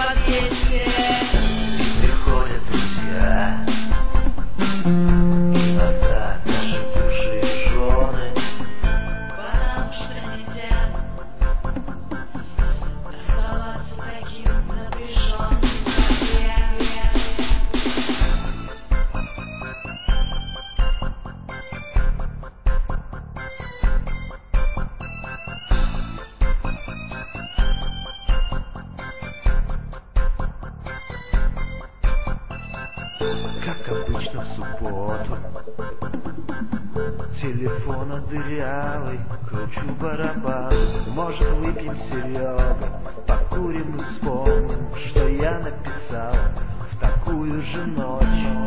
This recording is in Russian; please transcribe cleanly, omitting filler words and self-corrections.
подъезде. Приходят друзья, иногда даже бывшие жены, Потому что нельзя оставаться таким напряженным, как я. как обычно в субботу. Телефон дырявый, кручу барабан. Может, выпьем, Серега, покурим и вспомним, что я написал в такую же ночь.